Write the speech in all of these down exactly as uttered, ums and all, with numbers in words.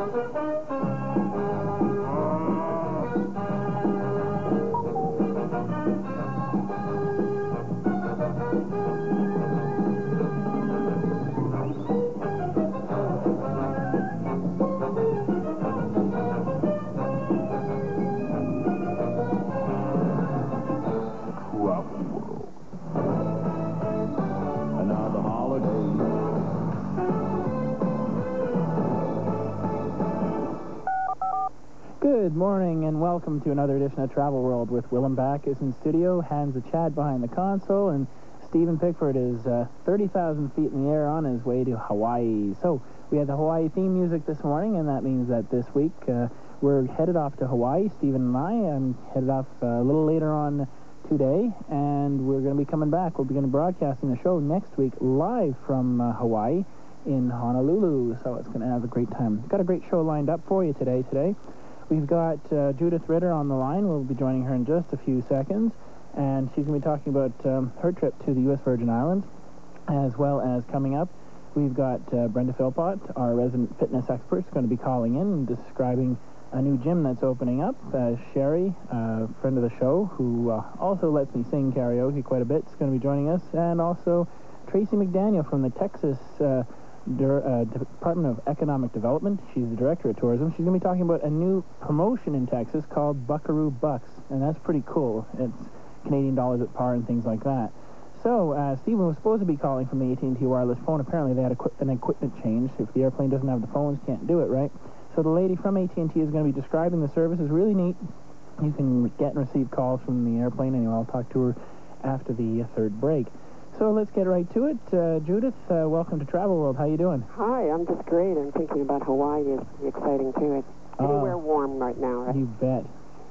Good morning and welcome to another edition of Travel World with Willem Backus in studio, Hans the Chad behind the console, and Stephen Pickford is uh, thirty thousand feet in the air on his way to Hawaii. So we had the Hawaii theme music this morning, and that means that this week uh, we're headed off to Hawaii. Stephen and I am headed off uh, a little later on today, and we're going to be coming back. We'll be going to be broadcasting the show next week live from uh, Hawaii in Honolulu, so it's going to have a great time. Got a great show lined up for you today. Today. We've got uh, Judith Ritter on the line. We'll be joining her in just a few seconds, and she's going to be talking about um, her trip to the U S Virgin Islands, as well as coming up, we've got uh, Brenda Philpott, our resident fitness expert, is going to be calling in and describing a new gym that's opening up. Uh, Sherry, uh, friend of the show, who uh, also lets me sing karaoke quite a bit, is going to be joining us, and also Tracy McDaniel from the Texas uh, Uh, Department of Economic Development. She's the director of tourism. She's going to be talking about a new promotion in Texas called Buckaroo Bucks, and that's pretty cool. It's Canadian dollars at par and things like that. So, uh, Stephen was supposed to be calling from the A T and T wireless phone. Apparently, they had equi an equipment change. If the airplane doesn't have the phones, can't do it, right? So the lady from A T and T is going to be describing the service. It's really neat. You can get and receive calls from the airplane. Anyway, I'll talk to her after the third break. So let's get right to it. Uh, Judith, uh, welcome to Travel World. How you doing? Hi, I'm just great. I'm thinking about Hawaii. It's pretty exciting, too. It's anywhere uh, warm right now, right? You bet.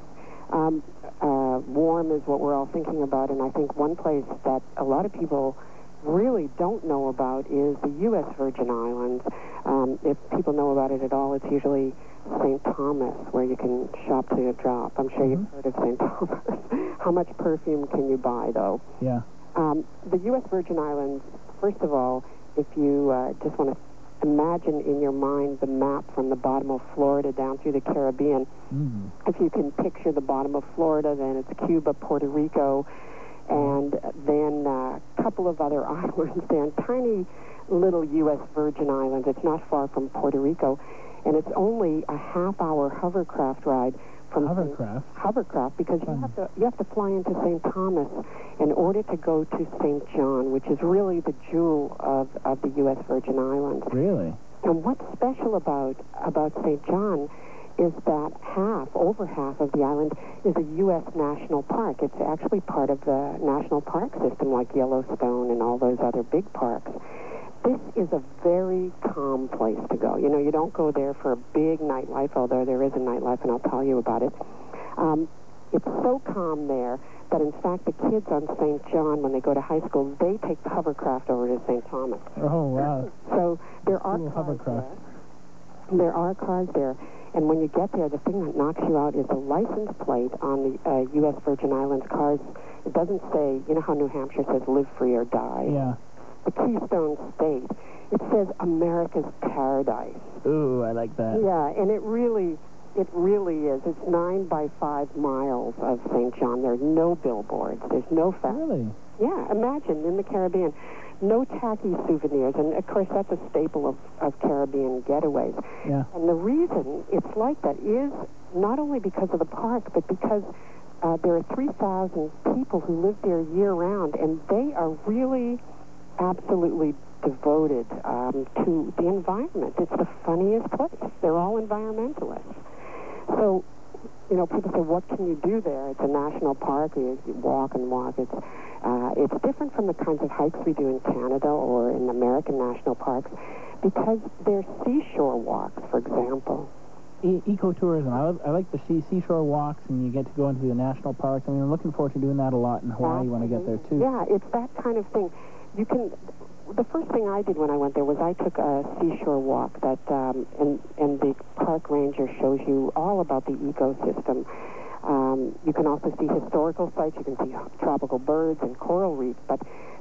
Um, uh, warm is what we're all thinking about, and I think one place that a lot of people really don't know about is the U S Virgin Islands. Um, if people know about it at all, it's usually Saint Thomas, where you can shop to a drop. I'm sure mm-hmm. you've heard of Saint Thomas. How much perfume can you buy, though? Yeah. Um, the U S Virgin Islands, first of all, if you uh, just want to imagine in your mind the map from the bottom of Florida down through the Caribbean, mm. if you can picture the bottom of Florida, then it's Cuba, Puerto Rico, and then uh, a couple of other islands there, and tiny little U S Virgin Islands. It's not far from Puerto Rico, and it's only a half-hour hovercraft ride from hovercraft. Hovercraft, because you have to you have to fly into Saint Thomas in order to go to Saint John, which is really the jewel of, of the U S Virgin Islands. Really? And what's special about about Saint John is that half, over half of the island is a U S national park. It's actually part of the national park system, like Yellowstone and all those other big parks. This is a very calm place to go. You know, you don't go there for a big nightlife, although there is a nightlife, and I'll tell you about it. Um, it's so calm there that, in fact, the kids on Saint John, when they go to high school, they take the hovercraft over to Saint Thomas. Oh, wow. So there are cool cars hovercraft. there. There are cars there. And when you get there, the thing that knocks you out is the license plate on the uh, U S Virgin Islands cars. It doesn't say, you know how New Hampshire says live free or die? Yeah. The Keystone State. It says America's Paradise. Ooh, I like that. Yeah, and it really, it really is. It's nine by five miles of Saint John. There's no billboards. There's no fast. Really? Yeah, imagine in the Caribbean. No tacky souvenirs, and of course that's a staple of, of Caribbean getaways. Yeah. And the reason it's like that is not only because of the park, but because uh, there are three thousand people who live there year-round, and they are really absolutely devoted um, to the environment. It's the funniest place. They're all environmentalists. So, you know, people say, what can you do there? It's a national park. You, you walk and walk. It's, uh, it's different from the kinds of hikes we do in Canada or in American national parks because they're seashore walks, for example. E ecotourism. I, I like the sea seashore walks, and you get to go into the national park. I mean, I'm looking forward to doing that a lot in Hawaii when I get there, too. Yeah, it's that kind of thing. You can... The first thing I did when I went there was I took a seashore walk that, um, and, and the park ranger shows you all about the ecosystem. Um, you can also see historical sites. You can see tropical birds and coral reefs. But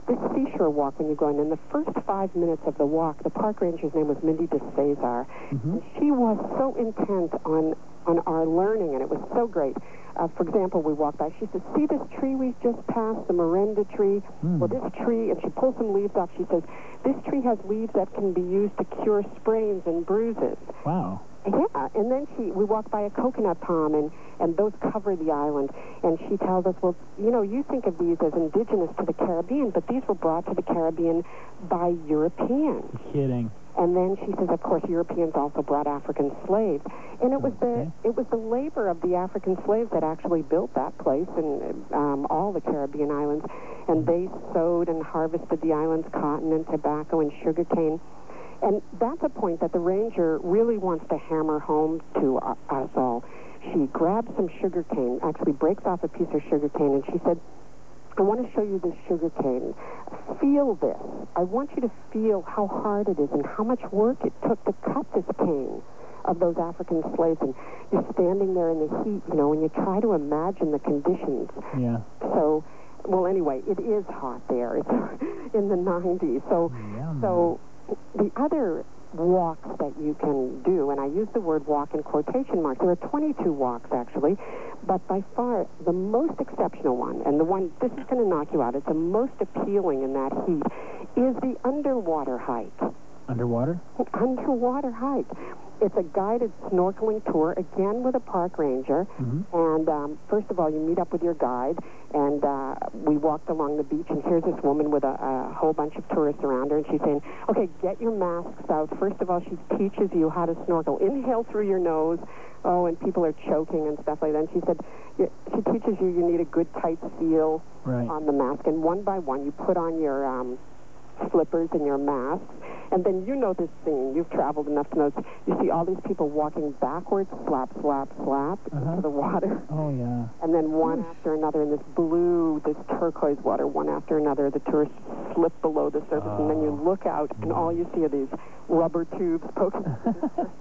this seashore walk when you go in. In the first five minutes of the walk, the park ranger's name was Mindy DeCesar, Mm-hmm. and she was so intent on on our learning, and it was so great. Uh, for example, we walked by. She said, "See this tree we just passed, the Miranda tree? Mm. Well, this tree," and she pulls some leaves off. She says, "This tree has leaves that can be used to cure sprains and bruises." Wow. Yeah, and then she, we walked by a coconut palm, and, and those cover the island. And she tells us, well, you know, you think of these as indigenous to the Caribbean, but these were brought to the Caribbean by Europeans. You're kidding. And then she says, of course, Europeans also brought African slaves. And it was Okay. the it was the labor of the African slaves that actually built that place and um, all the Caribbean islands. And they sowed and harvested the island's cotton and tobacco and sugar cane. And that's a point that the ranger really wants to hammer home to uh, us all. She grabs some sugar cane, actually breaks off a piece of sugar cane, and she said, "I want to show you this sugar cane. Feel this. I want you to feel how hard it is and how much work it took to cut this cane of those African slaves." And you're standing there in the heat, you know, and you try to imagine the conditions. Yeah. So, well, anyway, it is hot there. It's in the nineties. So, Yeah, so the other walks that you can do, and I use the word walk in quotation marks, there are twenty-two walks actually, but by far the most exceptional one, and the one, this is going to knock you out, it's the most appealing in that heat, is the underwater hike. Underwater? Underwater hike. It's a guided snorkeling tour, again with a park ranger. Mm-hmm. And um, first of all, you meet up with your guide, and uh, we walked along the beach, and here's this woman with a, a whole bunch of tourists around her, and she's saying, okay, get your masks out. First of all, she teaches you how to snorkel. Inhale through your nose. Oh, and people are choking and stuff like that. And she said, she teaches you you need a good tight seal Right. on the mask, and one by one you put on your um, slippers and your masks, and then you know this scene. You've traveled enough to know this. You see all these people walking backwards, slap, slap, slap Uh-huh. into the water, Oh, yeah. and then one after another in this blue, this turquoise water, one after another. The tourists slip below the surface, and then you look out, and all you see are these rubber tubes poking through the surface.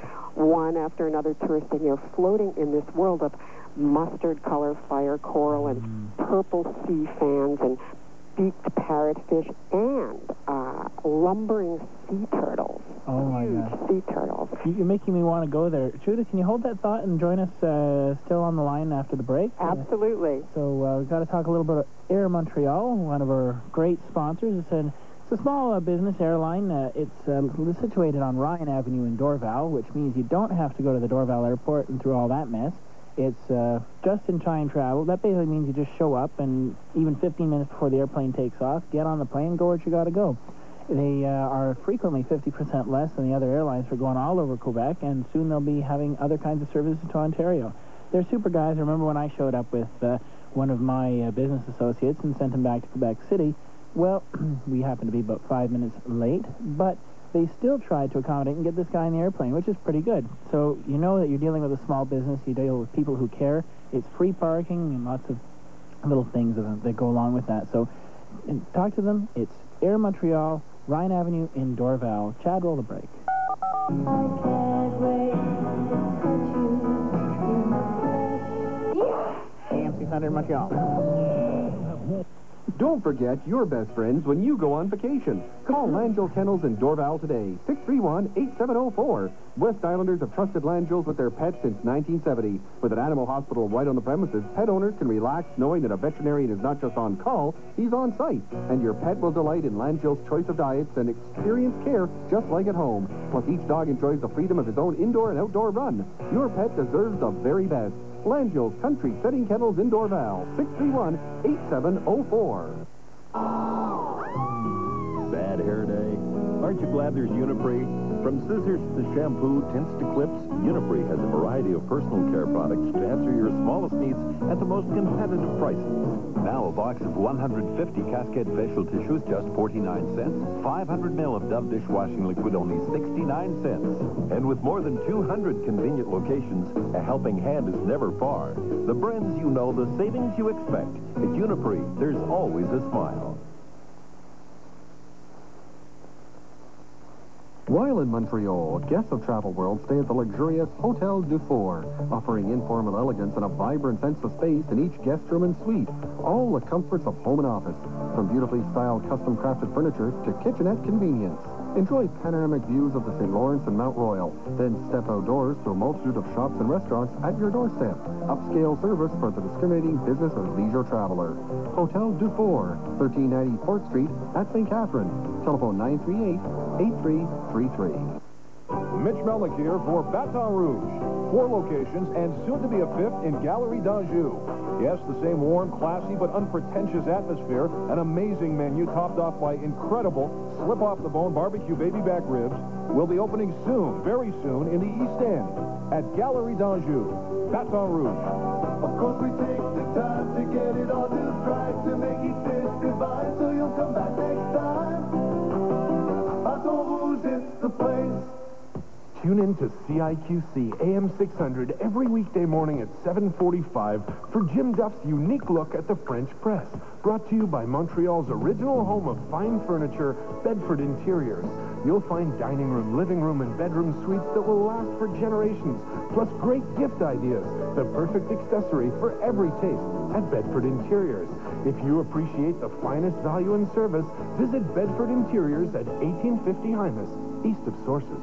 One after another tourist, and you're floating in this world of mustard color fire coral and Mm. purple sea fans and beaked parrotfish and uh, lumbering sea turtles. Oh, my Huge God. sea turtles. You- You're making me want to go there. Trudy, can you hold that thought and join us uh, still on the line after the break? Uh, Absolutely. So uh, we've got to talk a little bit about Air Montreal, one of our great sponsors. It's, an, it's a small uh, business airline. Uh, it's uh, situated on Ryan Avenue in Dorval, which means you don't have to go to the Dorval airport and through all that mess. It's uh, just-in-time travel. That basically means you just show up, and even fifteen minutes before the airplane takes off, get on the plane, go where you got to go. They uh, are frequently fifty percent less than the other airlines for going all over Quebec, and soon they'll be having other kinds of services to Ontario. They're super guys. I remember when I showed up with uh, one of my uh, business associates and sent him back to Quebec City. Well, we happened to be about five minutes late, but they still tried to accommodate and get this guy in the airplane, which is pretty good. So you know that you're dealing with a small business. You deal with people who care. It's free parking and lots of little things that, that go along with that. So and talk to them. It's Air Montreal, Ryan Avenue in Dorval. Chad, roll the break. I can't wait to touch you in my flesh. A M C one hundred Montreal. Don't forget your best friends when you go on vacation. Call Langell Kennels in Dorval today, six three one, eight seven zero four. West Islanders have trusted Langell's with their pets since nineteen seventy. With an animal hospital right on the premises, pet owners can relax knowing that a veterinarian is not just on call, he's on site. And your pet will delight in Langell's choice of diets and experience care just like at home. Plus, each dog enjoys the freedom of his own indoor and outdoor run. Your pet deserves the very best. Langell's Country Setting Kennels in Dorval, six three one, eight seven zero four. Bad hair day? Aren't you glad there's Unipre? From scissors to shampoo, tints to clips, Unipre has a variety of personal care products to answer your smallest needs at the most competitive prices. Now a box of one hundred fifty Cascade facial tissues, just forty-nine cents. five hundred mil of Dove dishwashing liquid, only sixty-nine cents. And with more than two hundred convenient locations, a helping hand is never far. The brands you know, the savings you expect. At Unipre, there's always a smile. While in Montreal, guests of Travel World stay at the luxurious Hotel Dufour, offering informal elegance and a vibrant sense of space in each guest room and suite. All the comforts of home and office, from beautifully styled custom-crafted furniture to kitchenette convenience. Enjoy panoramic views of the Saint Lawrence and Mount Royal, then step outdoors to a multitude of shops and restaurants at your doorstep. Upscale service for the discriminating business or leisure traveler. Hotel Dufour, thirteen ninety Port Street at Saint Catherine. Telephone nine three eight, eight three three three. Mitch Melnick here for Baton Rouge. Four locations and soon to be a fifth in Galerie d'Anjou. Yes, the same warm, classy, but unpretentious atmosphere. An amazing menu topped off by incredible slip-off-the-bone barbecue baby back ribs will be opening soon, very soon, in the East End at Galerie d'Anjou, Baton Rouge. Of course, we take the time to get it all just right to make each dish divine, so you'll come back next time. Baton Rouge, it's the place. Tune in to C I Q C A M six hundred every weekday morning at seven forty-five for Jim Duff's unique look at the French press. Brought to you by Montreal's original home of fine furniture, Bedford Interiors. You'll find dining room, living room, and bedroom suites that will last for generations, plus great gift ideas. The perfect accessory for every taste at Bedford Interiors. If you appreciate the finest value and service, visit Bedford Interiors at eighteen fifty Hymas, east of Sources.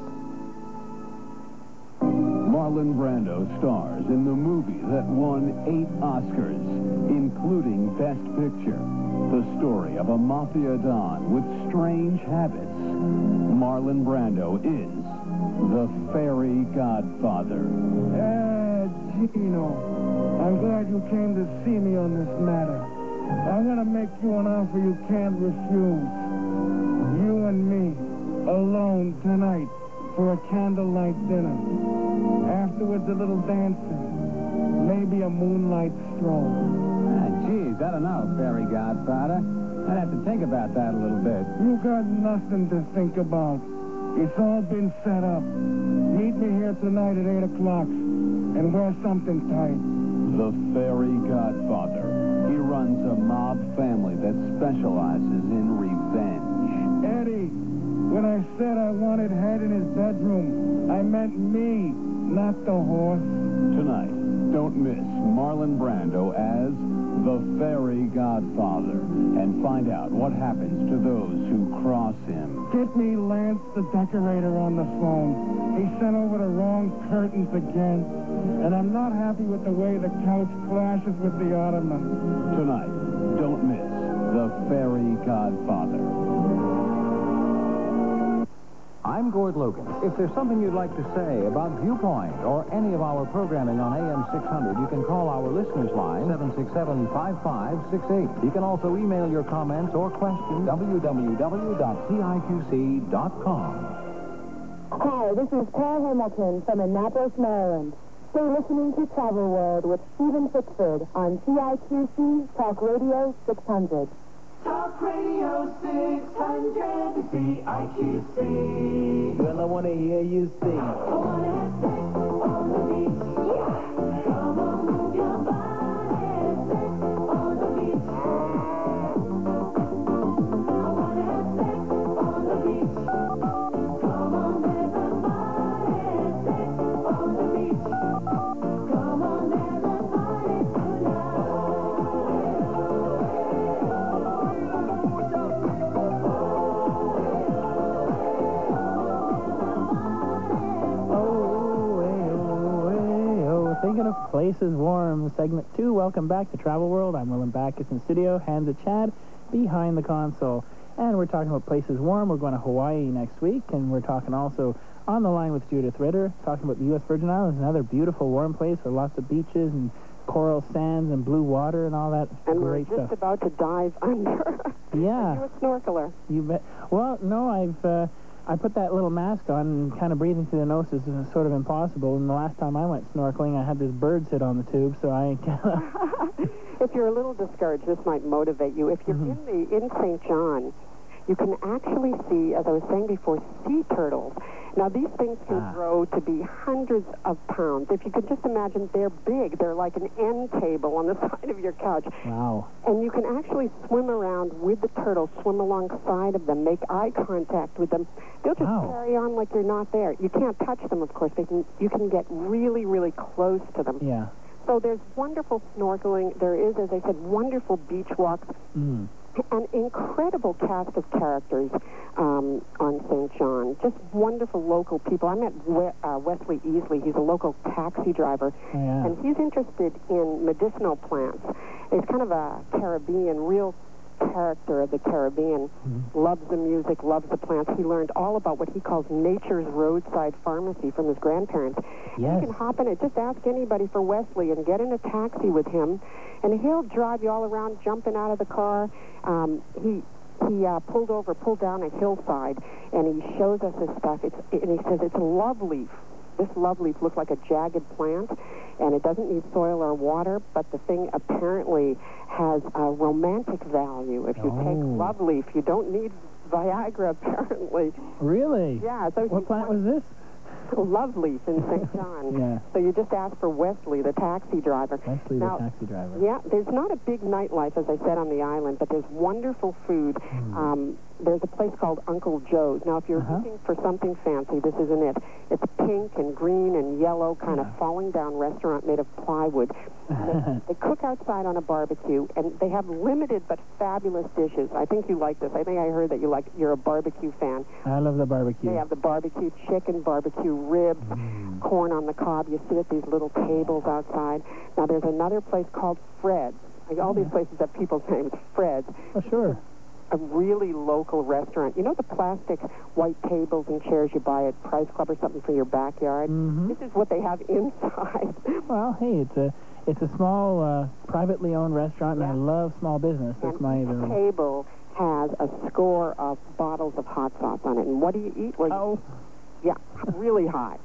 Marlon Brando stars in the movie that won eight Oscars, including Best Picture. The story of a mafia don with strange habits. Marlon Brando is the fairy godfather. Ah, Gino, I'm glad you came to see me on this matter. I'm going to make you an offer you can't refuse. You and me, alone tonight, for a candlelight dinner. Afterwards, a little dancing. Maybe a moonlight stroll. Ah, geez, I don't know, fairy godfather. I'd have to think about that a little bit. You got nothing to think about. It's all been set up. Meet me here tonight at eight o'clock and wear something tight. The fairy godfather. He runs a mob family that specializes in revenge. Eddie, when I said I wanted Head in his bedroom, I meant me, not the horse. Tonight, don't miss Marlon Brando as the fairy godfather and find out what happens to those who cross him. Get me Lance the decorator on the phone. He sent over the wrong curtains again, and I'm not happy with the way the couch clashes with the ottoman. Tonight, don't miss the fairy godfather. I'm Gord Logan. If there's something you'd like to say about Viewpoint or any of our programming on A M six hundred, you can call our listeners line, seven six seven, five five six eight. You can also email your comments or questions, w w w dot c i q c dot com. Hi, this is Paul Hamilton from Annapolis, Maryland. Stay listening to Travel World with Stephen Pickford on C I Q C Talk Radio six hundred. Talk Radio six hundred, C I Q C. Well, I want to hear you sing. I want to have sex on the beach. Yeah. Come on, move your body. Sex on the beach. I want to have sex on the beach. Come on, everybody. Sex on the beach. Come on, everybody, tonight. Thinking of Places Warm, segment two. Welcome back to Travel World. I'm Willem Backus in studio. Hands of Chad behind the console. And we're talking about Places Warm. We're going to Hawaii next week. And we're talking also on the line with Judith Ritter, talking about the U S Virgin Islands, another beautiful warm place with lots of beaches and coral sands and blue water and all that and great we're just stuff. about to dive under. Yeah. Are you a snorkeler? You bet. Well, no, I've... Uh, I put that little mask on, and kind of breathing through the nose is sort of impossible. And the last time I went snorkeling, I had this bird sit on the tube, so I kind of... If you're a little discouraged, this might motivate you. If you're Mm-hmm. in the in Saint John, you can actually see, as I was saying before, sea turtles. Now, these things can Ah. grow to be hundreds of pounds. If you could just imagine, they're big. They're like an end table on the side of your couch. Wow. And you can actually swim around with the turtles, swim alongside of them, make eye contact with them. They'll just Wow. carry on like you're not there. You can't touch them, of course. They can, you can get really, really close to them. Yeah. So there's wonderful snorkeling. There is, as I said, wonderful beach walks. Mm. An incredible cast of characters um, on Saint John. Just wonderful local people. I met we- uh, Wesley Easley. He's a local taxi driver, Oh, yeah. and he's interested in medicinal plants. He's kind of a Caribbean, real character of the Caribbean. Mm-hmm. Loves the music, loves the plants. He learned all about what he calls nature's roadside pharmacy from his grandparents. Yes. You can hop in it. Just ask anybody for Wesley and get in a taxi with him, and he'll drive you all around, jumping out of the car. Um, he he uh, pulled over, pulled down a hillside, and he shows us his stuff. It's and he says it's a love leaf. This love leaf looks like a jagged plant, and it doesn't need soil or water, but the thing apparently has a romantic value. If you Oh. take love leaf, you don't need Viagra, apparently. Really? Yeah. So What plant was this? Love leaf in Saint John. Yeah. So you just ask for Wesley, the taxi driver. Wesley, Now, the taxi driver. Yeah, there's not a big nightlife, as I said, on the island, but there's wonderful food. Hmm. Um, there's a place called Uncle Joe's. Now, if you're Uh-huh. looking for something fancy, this isn't it. It's pink and green and yellow, kind of Yeah. falling down restaurant made of plywood. They, they cook outside on a barbecue, and they have limited but fabulous dishes. I think you like this. I think I heard that you like. You're a barbecue fan. I love the barbecue. They have the barbecue chicken, barbecue ribs, Mm. corn on the cob. You sit at these little tables outside. Now, there's another place called Fred's. Like, all these places have people's names. Fred's. Oh, sure. A really local restaurant. You know the plastic white tables and chairs you buy at Price Club or something for your backyard? Mm-hmm. This is what they have inside. Well, hey, it's a it's a small, uh, privately owned restaurant, and I Yeah. love small business. That's And my each even. table has a score of bottles of hot sauce on it. And what do you eat? Well, you- Oh, yeah, really high.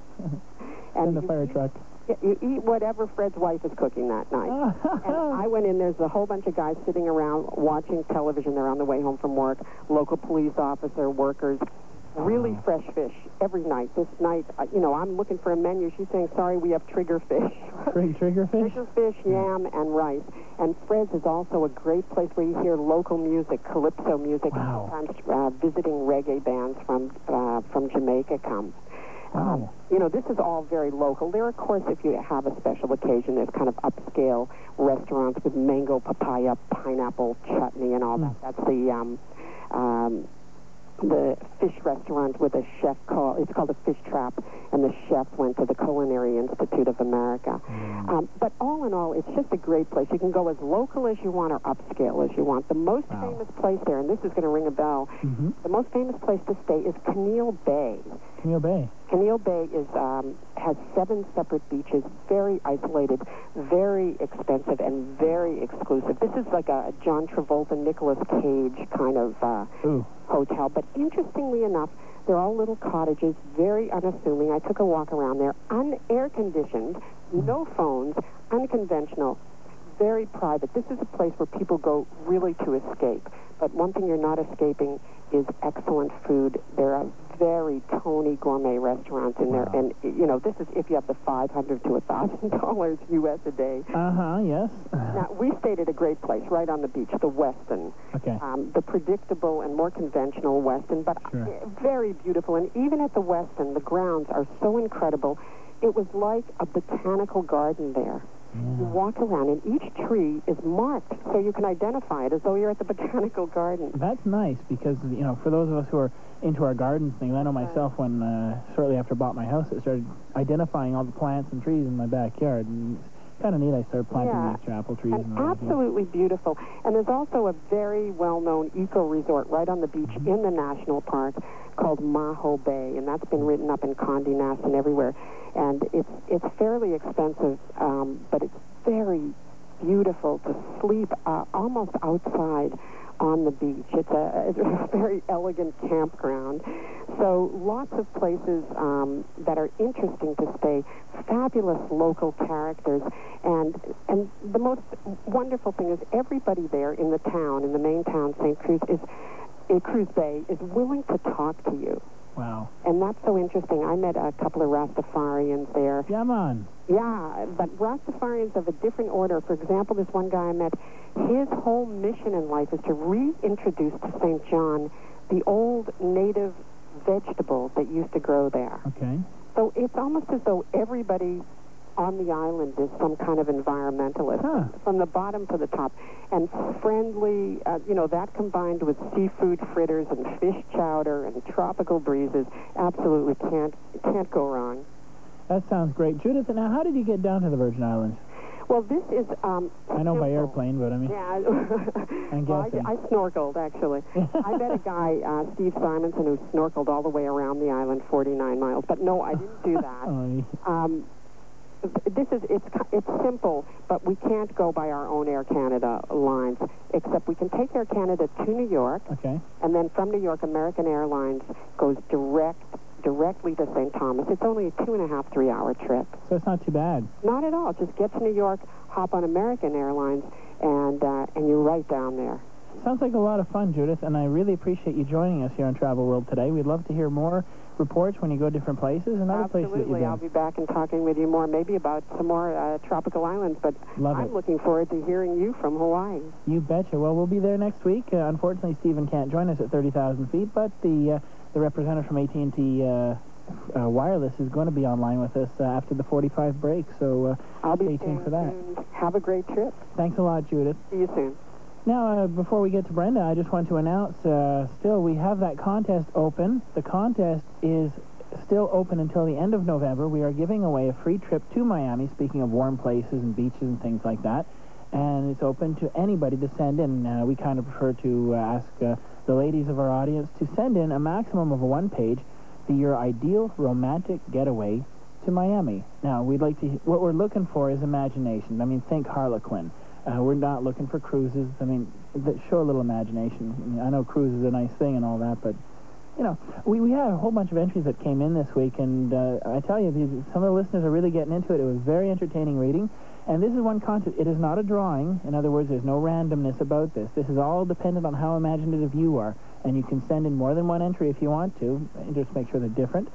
in the you fire eat- truck. Yeah, you eat whatever Fred's wife is cooking that night. And I went in, there's a whole bunch of guys sitting around watching television. They're on the way home from work, local police officer, workers. Really fresh fish every night. This night, uh, you know, I'm looking for a menu. She's saying, sorry, we have trigger fish. Trig- trigger fish? Trigger fish, yam, and rice. And Fred's is also a great place where you hear local music, calypso music. Wow. Sometimes uh, visiting reggae bands from uh, from Jamaica come. Um, Wow. you know, this is all very local. There, of course, if you have a special occasion, there's kind of upscale restaurants with mango, papaya, pineapple chutney, and all Mm. that. That's the um, um, the fish restaurant with a chef called, it's called a Fish Trap, and the chef went to the Culinary Institute of America. Mm. Um, but all in all, it's just a great place. You can go as local as you want or upscale as you want. The most Wow. famous place there, and this is going to ring a bell, Mm-hmm. the most famous place to stay is Keneal Bay. Keneal Bay. Keneal Bay is um, has seven separate beaches, very isolated, very expensive, and very exclusive. This is like a John Travolta, Nicolas Cage kind of uh, Ooh. hotel. But interestingly enough, they're all little cottages, very unassuming. I took a walk around there, un-air conditioned, no phones, unconventional, very private. This is a place where people go really to escape. But one thing you're not escaping is excellent food. There are very Tony gourmet restaurants in there, Wow. and you know this is if you have the five hundred to a thousand dollars U S a day. Uh-huh, yes. Now we stayed at a great place right on the beach, the Westin. Okay. Um, the predictable and more conventional Westin, but Sure. uh, very beautiful. And even at the Westin, the grounds are so incredible. It was like a botanical garden there. You walk around, and each tree is marked, so you can identify it as though you're at the botanical garden. That's nice because, you know, for those of us who are into our gardens things, I know myself when, uh, shortly after I bought my house, I started identifying all the plants and trees in my backyard. And it's kind of neat. I started planting Yeah. extra apple trees. And And all that. absolutely beautiful. And there's also a very well-known eco-resort right on the beach Mm-hmm. in the national park called Maho Bay, and that's been written up in Condé Nast and everywhere. And it's it's fairly expensive, um, but it's very beautiful to sleep uh, almost outside on the beach. It's a, it's a very elegant campground. So lots of places um, that are interesting to stay, fabulous local characters, and and the most wonderful thing is everybody there in the town, in the main town, Saint Cruz, is in Cruz Bay, is willing to talk to you. Wow. And that's so interesting. I met a couple of Rastafarians there. Yeah, man. Yeah, but Rastafarians of a different order. For example, this one guy I met, his whole mission in life is to reintroduce to Saint John the old native vegetables that used to grow there. Okay. So it's almost as though everybody on the island is some kind of environmentalist, huh. from the bottom to the top. And friendly, uh, you know, that combined with seafood fritters and fish chowder and tropical breezes, absolutely can't can't go wrong. That sounds great. Judith, now how did you get down to the Virgin Islands? Well, this is... Um, I know simple. by airplane, but I mean... Yeah. I'm well, guessing. I, I snorkeled, actually. I met a guy, uh, Steve Simonson, who snorkeled all the way around the island, forty-nine miles. But no, I didn't do that. oh, um, this is, it's, it's simple, but we can't go by our own Air Canada lines, except we can take Air Canada to New York. Okay. And then from New York, American Airlines goes direct directly to Saint Thomas. It's only a two and a half, three hour trip. So it's not too bad. Not at all. Just get to New York, hop on American Airlines, and uh, and you're right down there. Sounds like a lot of fun, Judith, and I really appreciate you joining us here on Travel World today. We'd love to hear more reports when you go to different places and other Absolutely. places that you've been. I'll be back and talking with you more, maybe about some more uh, tropical islands, but Love I'm it. looking forward to hearing you from Hawaii. You betcha. Well, we'll be there next week. Uh, unfortunately, Stephen can't join us at thirty thousand feet, but the uh, the representative from A T and T uh, uh, Wireless is going to be online with us uh, after the forty-five break, so uh, I'll be stay tuned for that. tuned. Have a great trip. Thanks a lot, Judith. See you soon. Now, uh, before we get to Brenda, I just want to announce, uh, still, we have that contest open. The contest is still open until the end of November. We are giving away a free trip to Miami, speaking of warm places and beaches and things like that. And it's open to anybody to send in. Uh, we kind of prefer to uh, ask uh, the ladies of our audience to send in a maximum of one page, the your ideal romantic getaway to Miami. Now, we'd like to, what we're looking for is imagination. I mean, think Harlequin. Uh, we're not looking for cruises. I mean, that show a little imagination. I mean, I know cruise is a nice thing and all that, but, you know, we, we had a whole bunch of entries that came in this week, and uh, I tell you, these, some of the listeners are really getting into it. It was very entertaining reading, and this is one concept. It is not a drawing. In other words, there's no randomness about this. This is all dependent on how imaginative you are, and you can send in more than one entry if you want to, and just make sure they're different,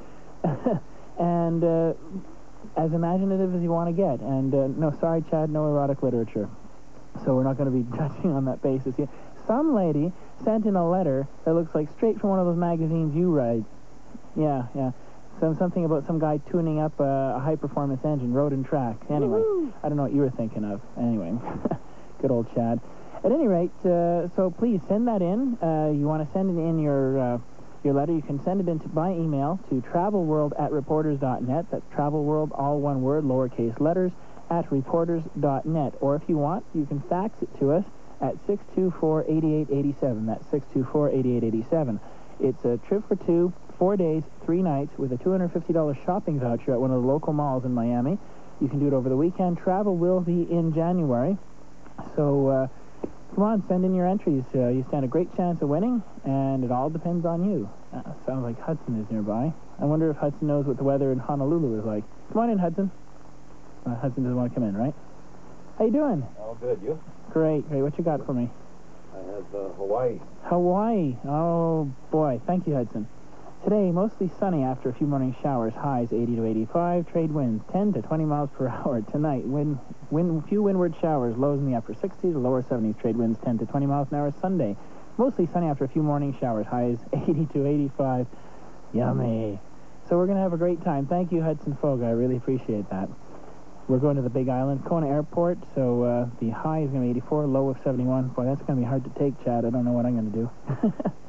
and uh, as imaginative as you want to get. And, uh, no, sorry, Chad, no erotic literature. So we're not going to be judging on that basis here. Some lady sent in a letter that looks like straight from one of those magazines you write. Yeah, yeah. Some something about some guy tuning up a, a high-performance engine, road and track. Anyway, Woo-hoo. I don't know what you were thinking of. Anyway, good old Chad. At any rate, uh, so please send that in. Uh, you want to send it in your uh, your letter, you can send it in to, by email to travelworld at reporters dot net. That's travelworld, all one word, lowercase letters, at reporters dot net. Or if you want, you can fax it to us at six two four, eight eight eight seven. That's six two four, eight eight eight seven. It's a trip for two, four days, three nights, with a two hundred fifty dollars shopping voucher at one of the local malls in Miami. You can do it over the weekend. Travel will be in January. So, uh, come on, send in your entries. Uh, you stand a great chance of winning, and it all depends on you. Uh, sounds like Hudson is nearby. I wonder if Hudson knows what the weather in Honolulu is like. Come on in, Hudson. Uh, Hudson doesn't want to come in, right? How you doing? All good, you? Great, great. What you got for me? I have uh, Hawaii. Hawaii. Oh, boy. Thank you, Hudson. Today, mostly sunny after a few morning showers. Highs eighty to eighty-five. Trade winds ten to twenty miles per hour. Tonight, wind, wind, few windward showers. Lows in the upper sixties, lower seventies. Trade winds ten to twenty miles an hour. Sunday, mostly sunny after a few morning showers. Highs eighty to eighty-five. Yummy. So we're going to have a great time. Thank you, Hudson Foga. I really appreciate that. We're going to the Big Island, Kona Airport, so uh, the high is going to be eighty-four, low of seventy-one. Boy, that's going to be hard to take, Chad. I don't know what I'm going to do.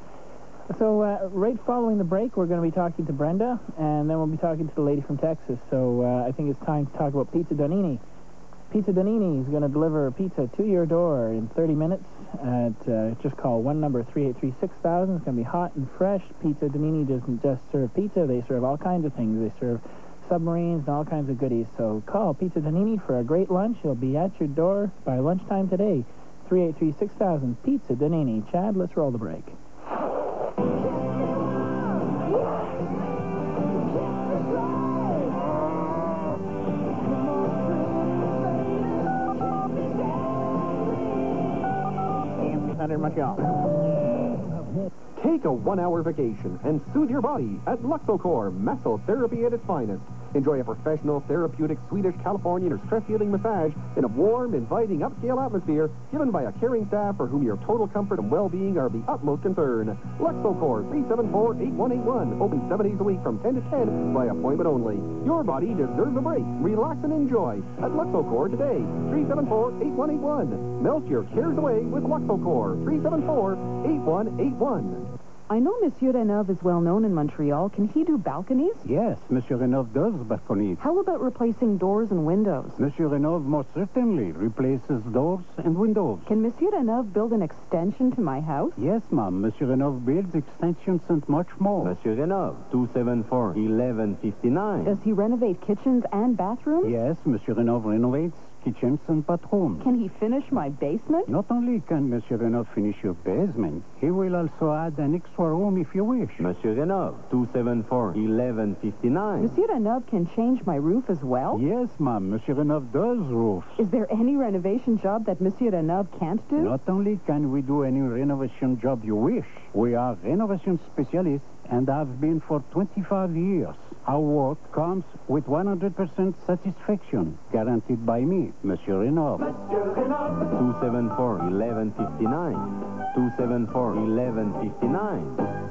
So uh, right following the break, we're going to be talking to Brenda, and then we'll be talking to the lady from Texas. So uh, I think it's time to talk about Pizza Donini. Pizza Donini is going to deliver pizza to your door in thirty minutes. At, uh, just call one number, three eight three, six thousand. It's going to be hot and fresh. Pizza Donini doesn't just serve pizza. They serve all kinds of things. They serve submarines and all kinds of goodies. So call Pizza Donini for a great lunch. It'll be at your door by lunchtime today. three eight three, six thousand. Pizza Donini. Chad, let's roll the break. A M six hundred Montreal. Take Take a one-hour vacation and soothe your body at Luxocor Massotherapy at its finest. Enjoy a professional, therapeutic, Swedish, Californian, or stress-healing massage in a warm, inviting, upscale atmosphere given by a caring staff for whom your total comfort and well-being are the utmost concern. Luxocor, three seven four, eight one eight one. Open seven days a week from ten to ten by appointment only. Your body deserves a break. Relax and enjoy at Luxocor today. three seven four, eight one eight one. Melt your cares away with Luxocor. three seven four, eight one eight one. I know Monsieur Renov is well known in Montreal. Can he do balconies? Yes, Monsieur Renov does balconies. How about replacing doors and windows? Monsieur Renov most certainly replaces doors and windows. Can Monsieur Renov build an extension to my house? Yes, ma'am. Monsieur Renov builds extensions and much more. Monsieur Renov, two seven four, eleven fifty-nine. Does he renovate kitchens and bathrooms? Yes, Monsieur Renov renovates kitchens and bathrooms. Can he finish my basement? Not only can Monsieur Renov finish your basement, he will also add an extra room if you wish. Monsieur Renov, two seven four, eleven fifty-nine. Monsieur Renov can change my roof as well? Yes, ma'am. Monsieur Renov does roofs. Is there any renovation job that Monsieur Renov can't do? Not only can we do any renovation job you wish, we are renovation specialists and have been for twenty-five years. Our work comes with one hundred percent satisfaction, guaranteed by me, Monsieur Renov. two seven four, eleven fifty-nine. two seven four, eleven fifty-nine.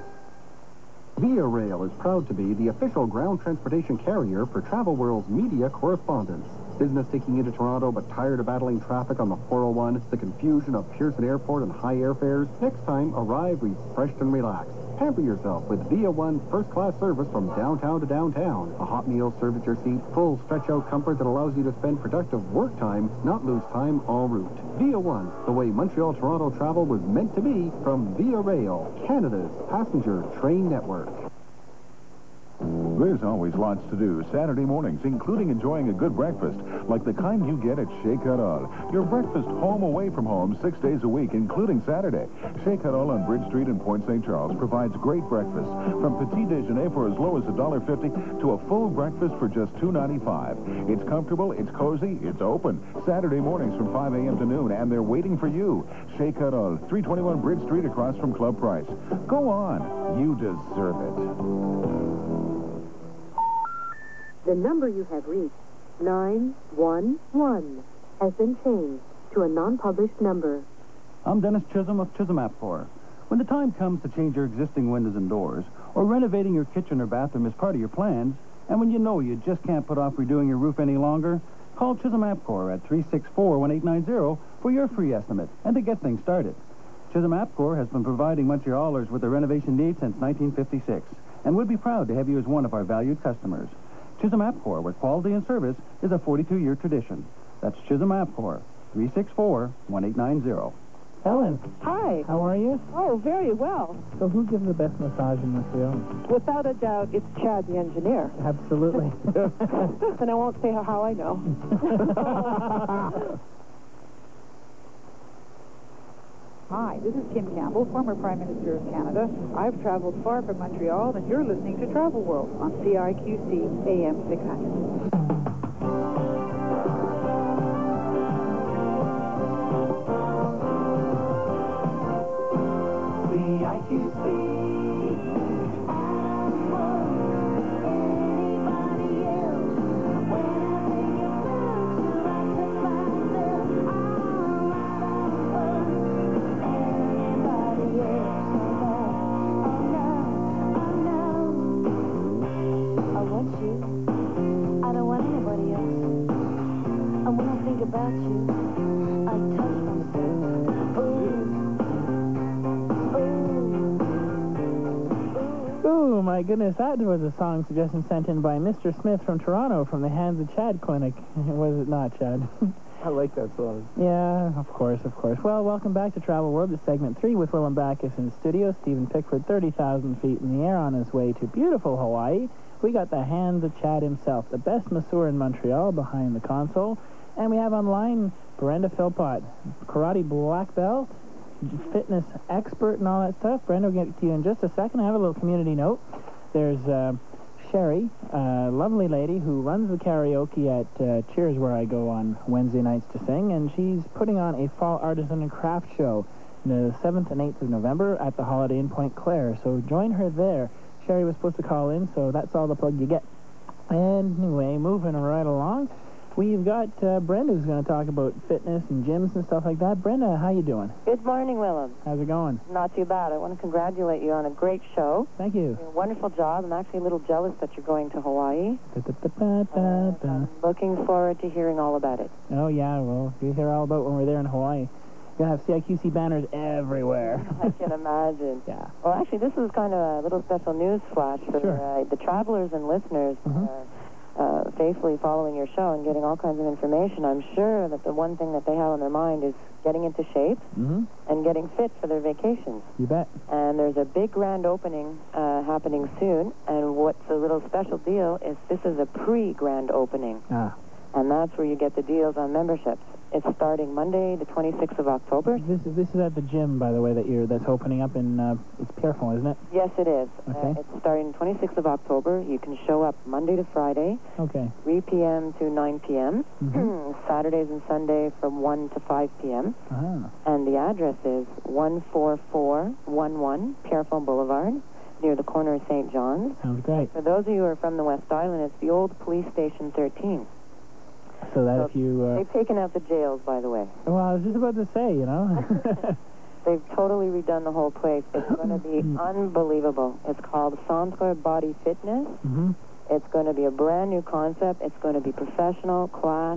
Via Rail is proud to be the official ground transportation carrier for Travel World's media correspondents. Business taking into Toronto, but tired of battling traffic on the four oh one, the confusion of Pearson Airport and high airfares? Next time, arrive refreshed and relaxed. Pamper yourself with Via One first-class service from downtown to downtown. A hot meal served at your seat, full stretch-out comfort that allows you to spend productive work time, not lose time en route. Via One, the way Montreal-Toronto travel was meant to be from Via Rail, Canada's passenger train network. There's always lots to do Saturday mornings, including enjoying a good breakfast, like the kind you get at Chez Carole. Your breakfast home away from home six days a week, including Saturday. Chez Carole on Bridge Street in Point Saint Charles provides great breakfast, from petit déjeuner for as low as one dollar fifty to a full breakfast for just two ninety-five. It's comfortable, it's cozy, it's open. Saturday mornings from five a.m. to noon, and they're waiting for you. Chez Carole, three twenty-one Bridge Street across from Club Price. Go on, you deserve it. The number you have reached, nine one one, has been changed to a non-published number. I'm Dennis Chisholm of Chisholm Appcore. When the time comes to change your existing windows and doors, or renovating your kitchen or bathroom as part of your plans, and when you know you just can't put off redoing your roof any longer, call Chisholm Appcore at three six four, one eight nine zero for your free estimate and to get things started. Chisholm Appcore has been providing Montrealers with their renovation needs since nineteen fifty-six, and would be proud to have you as one of our valued customers. Chisholm Appcore, where quality and service is a forty-two year tradition. That's Chisholm Appcore, three six four, one eight nine zero. Helen. Hi. How are you? Oh, very well. So who gives the best massage in Montreal? Without a doubt, it's Chad, the engineer. Absolutely. And I won't say how, how I know. Hi, this is Kim Campbell, former Prime Minister of Canada. I've traveled far from Montreal, and you're listening to Travel World on C I Q C A M six hundred. C I Q C. About you, I touch myself. Ooh. Ooh. Oh, my goodness, that was a song suggestion sent in by Mister Smith from Toronto from the Hands of Chad Clinic. Was it not, Chad? I like that song. Yeah, of course, of course. Well, welcome back to Travel World. It's segment three with Willem Backus in studio. Stephen Pickford, thirty thousand feet in the air on his way to beautiful Hawaii. We got the Hands of Chad himself, the best masseur in Montreal, behind the console. And we have online Brenda Philpott, karate black belt, fitness expert and all that stuff. Brenda, we'll get to you in just a second. I have a little community note. There's uh, Sherry, a lovely lady who runs the karaoke at uh, Cheers, where I go on Wednesday nights to sing, and she's putting on a fall artisan and craft show the seventh and eighth of November at the Holiday Inn Point Claire. So join her there. Sherry was supposed to call in, so that's all the plug you get. And anyway, moving right along, we've got uh, Brenda who's going to talk about fitness and gyms and stuff like that. Brenda, how you doing? Good morning, Willem. How's it going? Not too bad. I want to congratulate you on a great show. Thank you. You're a wonderful job. I'm actually a little jealous that you're going to Hawaii. Da-da-da-da-da-da. I'm looking forward to hearing all about it. Oh, yeah, well, we hear all about when we're there in Hawaii. You're going to have C I Q C banners everywhere. I can imagine. Yeah. Well, actually, this is kind of a little special news flash for Sure. uh, the travelers and listeners Mhm. uh, uh, faithfully following your show and getting all kinds of information. I'm sure that the one thing that they have on their mind is getting into shape Mm-hmm. and getting fit for their vacations. You bet. And there's a big grand opening uh, happening soon, and what's a little special deal is this is a pre-grand opening, Ah. and that's where you get the deals on memberships. It's starting Monday, the twenty-sixth of October. This is this is at the gym, by the way, that you're that's opening up in uh, it's Pierrefonds, isn't it? Yes, it is. Okay. Uh, it's starting twenty-sixth of October. You can show up Monday to Friday, Okay. three p.m. to nine p.m., Mhm. Saturdays and Sunday from one to five p.m., Ah. and the address is one four four one one Pierrefonds Boulevard, near the corner of Saint John's. Sounds great. For those of you who are from the West Island, it's the old Police Station thirteen. So that if you uh, They've taken out the jails, by the way. well, I was just about to say, you know. They've totally redone the whole place. It's going to be unbelievable. It's called Centre Body Fitness. Mm-hmm. It's going to be a brand new concept. It's going to be professional, class.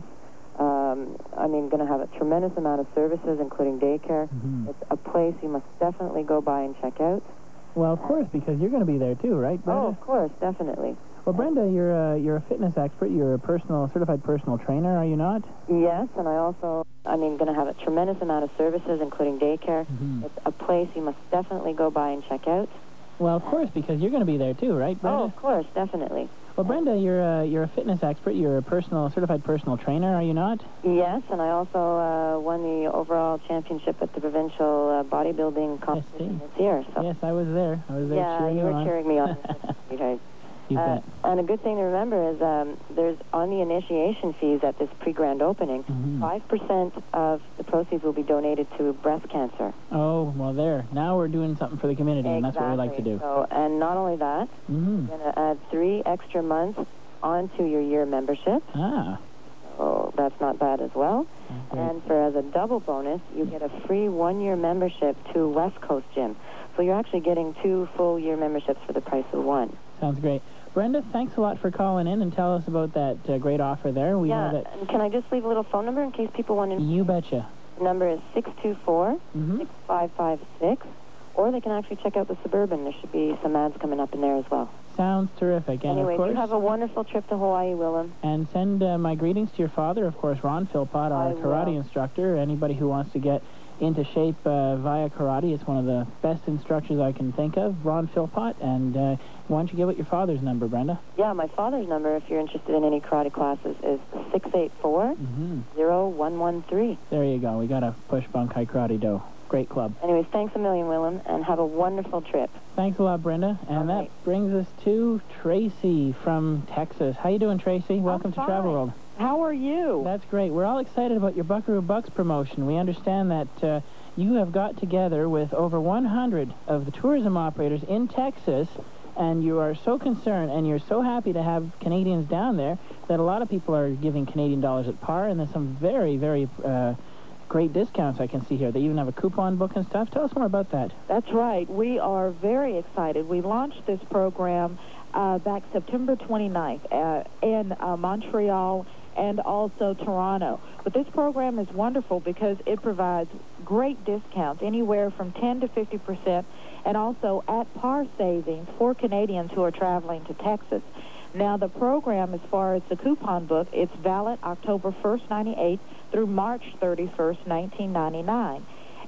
Um, I mean, going to have a tremendous amount of services, including daycare. Mhm. It's a place you must definitely go by and check out. Well, of course, because you're going to be there too, right, Brenda? Oh, of course, definitely. Well, Brenda, you're a, you're a fitness expert. You're a personal, certified personal trainer, are you not? Yes, and I also, I mean, going to have a tremendous amount of services, including daycare. Mhm. It's a place you must definitely go by and check out. Well, of course, because you're going to be there too, right, Brenda? Oh, of course, definitely. Well, Brenda, you're a, you're a fitness expert. You're a personal, certified personal trainer, are you not? Yes, and I also uh, won the overall championship at the provincial uh, bodybuilding competition this year. So. Yes, I was there. I was there Yeah, cheering you you were on. cheering me on. sweetheart. You Uh, bet. and a good thing to remember is um, there's on the initiation fees at this pre-grand opening, Mhm. five percent of the proceeds will be donated to breast cancer. Oh, well, there. Now we're doing something for the community, and that's what we like to do. So, and not only that, Mm-hmm. you're going to add three extra months onto your year membership. Ah. So that's not bad as well. Okay. And for as a double bonus, you get a free one-year membership to West Coast Gym. So you're actually getting two full year memberships for the price of one. Sounds great. Brenda, thanks a lot for calling in and tell us about that uh, great offer there. We yeah, know that and can I just leave a little phone number in case people want to... you betcha. The number is six two four, Mhm. six five five six, or they can actually check out the Suburban. There should be some ads coming up in there as well. Sounds terrific. And Anyway, of course, you have a wonderful trip to Hawaii, Willem. and send uh, my greetings to your father, of course, Ron Philpott, our I karate will. instructor. Anybody who wants to get into shape uh, via karate, it's one of the best instructors I can think of, Ron Philpott. And uh, why don't you give it your father's number, Brenda? Yeah, my father's number, if you're interested in any karate classes, is six eight four, Mm-hmm. zero one one three. There you go. We got a push Bunkai Karate Do. Great club. Anyways, thanks a million, Willem, and have a wonderful trip. Thanks a lot, Brenda. And that brings us to Tracy from Texas. How you doing, Tracy? Welcome to Travel World. How are you? That's great. We're all excited about your Buckaroo Bucks promotion. We understand that uh, you have got together with over one hundred of the tourism operators in Texas, and you are so concerned and you're so happy to have Canadians down there that a lot of people are giving Canadian dollars at par, and there's some very, very uh, great discounts I can see here. They even have a coupon book and stuff. Tell us more about that. That's right. We are very excited. We launched this program uh, back September twenty-ninth uh, in uh, Montreal and also Toronto. But this program is wonderful because it provides great discounts, anywhere from ten to fifty percent, and also at par savings for Canadians who are traveling to Texas. Now, the program, as far as the coupon book, it's valid October first, ninety-eight through March thirty-first, nineteen ninety-nine.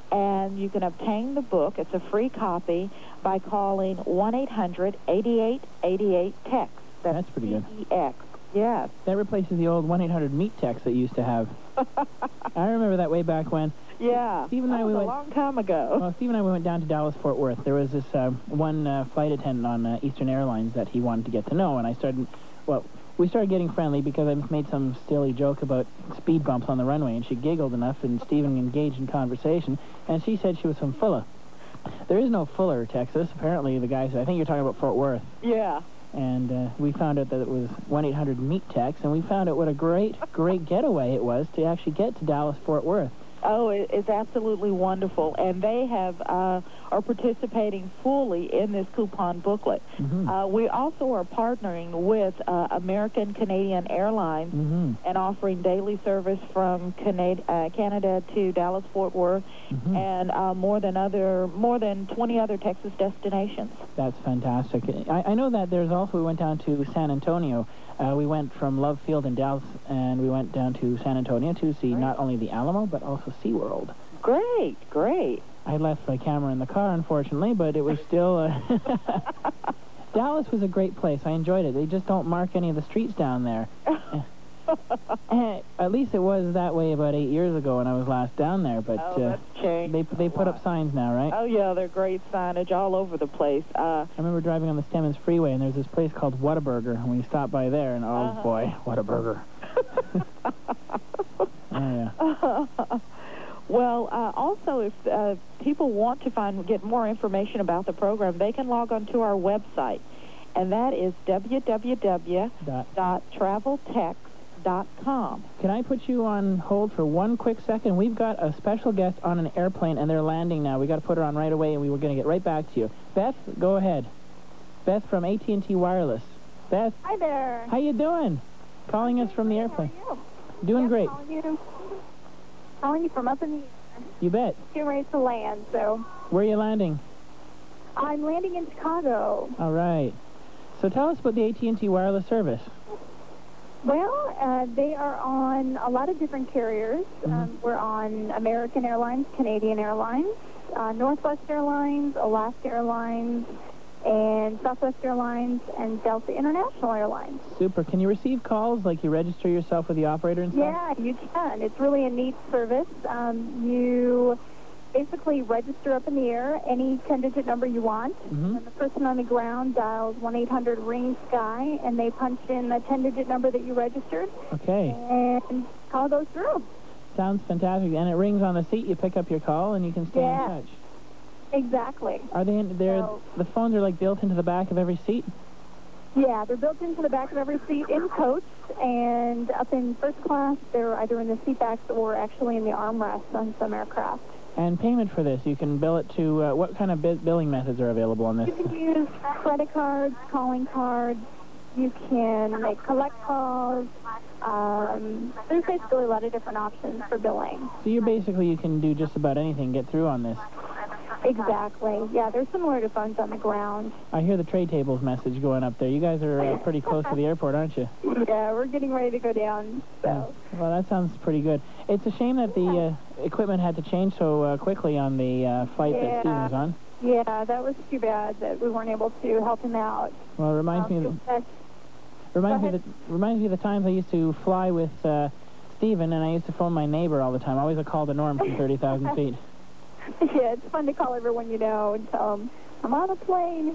And you can obtain the book, it's a free copy, by calling one eight hundred, eighty-eight eighty-eight, TEX. That's pretty good. T E X. Yes. That replaces the old one eight hundred meet text that you used to have. I remember that way back when. Yeah. Steve and that I, was we a went, long time ago. Well, Steve and I we went down to Dallas-Fort Worth. There was this uh, one uh, flight attendant on uh, Eastern Airlines that he wanted to get to know, and I started, well, we started getting friendly because I made some silly joke about speed bumps on the runway, and she giggled enough, and Stephen engaged in conversation, and she said she was from Fuller. There is no Fuller, Texas. Apparently, the guy said, I think you're talking about Fort Worth. Yeah. And uh, we found out that it was one eight hundred meet tex, and we found out what a great, great getaway it was to actually get to Dallas-Fort Worth. Oh, it, it's absolutely wonderful, and they have uh, are participating fully in this coupon booklet. Mm-hmm. Uh, we also are partnering with uh, American Canadian Airlines mm-hmm. and offering daily service from Canada, uh, Canada to Dallas-Fort Worth, mm-hmm. and uh, more than other more than twenty other Texas destinations. That's fantastic. I, I know that there's also we went down to San Antonio. Uh, we went from Love Field in Dallas, and we went down to San Antonio to see not only the Alamo, but also SeaWorld. Great, great. I left my camera in the car, unfortunately, but it was still... Uh, Dallas was a great place. I enjoyed it. They just don't mark any of the streets down there. At least it was that way about eight years ago when I was last down there, but oh, uh, that's changed. they, they put up signs now, right? Oh, yeah, they're great signage all over the place. Uh, I remember driving on the Stemmons Freeway, and there's this place called Whataburger, and we stopped by there, and oh, uh-huh. boy, Whataburger. Oh, yeah. Well, uh, also, if uh, people want to find get more information about the program, they can log on to our website, and that is w w w dot travel tex dot com. Can I put you on hold for one quick second? We've got a special guest on an airplane, and they're landing now. We got to put her on right away, and we were going to get right back to you. Beth, go ahead. Beth from A T and T Wireless. Beth. Hi there. How you doing? Calling us from the airplane. How are you? Doing yep, great. Calling you, calling you from up in the air. You bet. Getting ready to land, so. Where are you landing? I'm landing in Chicago. All right. So tell us about the A T and T Wireless service. Well, uh, they are on a lot of different carriers. Mm-hmm. Um, we're on American Airlines, Canadian Airlines, uh, Northwest Airlines, Alaska Airlines, and Southwest Airlines, and Delta International Airlines. Super. Can you receive calls, like you register yourself with the operator and stuff? Yeah, you can. It's really a neat service. Um, you basically register up in the air any ten-digit number you want, mm-hmm. and the person on the ground dials one eight hundred ring sky, and they punch in the ten-digit number that you registered. Okay. And call goes through. Sounds fantastic. And it rings on the seat. You pick up your call, and you can stay yeah. in touch. Exactly. Are they in, they're, so, the phones are like built into the back of every seat? Yeah, they're built into the back of every seat in coach, and up in first class, they're either in the seat backs or actually in the armrests on some aircraft. And payment for this, you can bill it to, uh, what kind of bi billing methods are available on this? You can use credit cards, calling cards, you can make collect calls. Um, there's basically a lot of different options for billing. So you're basically, you can do just about anything, get through on this. Exactly. Yeah, they're similar to phones on the ground. I hear the tray tables message going up there. You guys are uh, pretty close to the airport, aren't you? Yeah, we're getting ready to go down, so. Well, that sounds pretty good. It's a shame that the uh, equipment had to change so uh, quickly on the uh, flight yeah. that Stephen was on. Yeah, that was too bad that we weren't able to help him out. Well, it reminds um, me of the, reminds me of the, reminds me of the times I used to fly with uh, Stephen, and I used to phone my neighbor all the time. Always a call to Norm from thirty thousand feet. Yeah, it's fun to call everyone you know and tell them, I'm on a plane.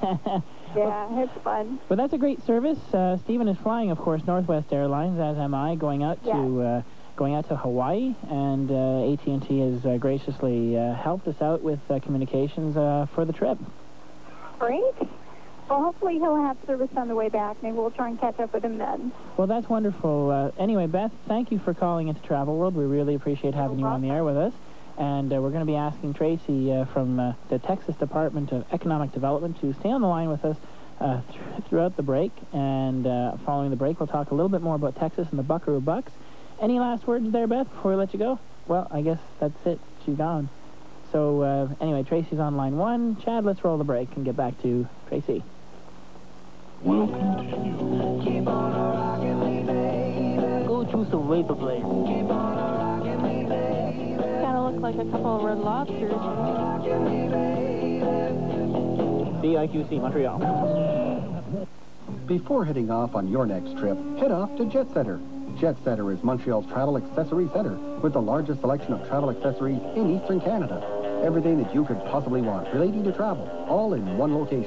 Yeah, it's fun. But that's a great service. Uh, Stephen is flying, of course, Northwest Airlines, as am I, going out yeah. to uh, going out to Hawaii, and uh, A T and T has uh, graciously uh, helped us out with uh, communications uh, for the trip. Great. Well, hopefully he'll have service on the way back. Maybe we'll try and catch up with him then. Well, that's wonderful. Uh, anyway, Beth, thank you for calling into Travel World. We really appreciate having you on the air with us. And uh, we're going to be asking Tracy uh, from uh, the Texas Department of Economic Development to stay on the line with us uh, th throughout the break. And uh, following the break, we'll talk a little bit more about Texas and the Buckaroo Bucks. Any last words there, Beth, before we let you go? Well, I guess that's it. She's gone. So, uh, anyway, Tracy's on line one. Chad, let's roll the break and get back to Tracy. Keep on rocking me, baby. Go choose the vapor blade. Keep on rocking me, baby. Kind of look like a couple of red lobsters. C I Q C Montreal. Before heading off on your next trip, head off to Jet Center. Jet Center is Montreal's travel accessory center with the largest selection of travel accessories in Eastern Canada. Everything that you could possibly want relating to travel, all in one location.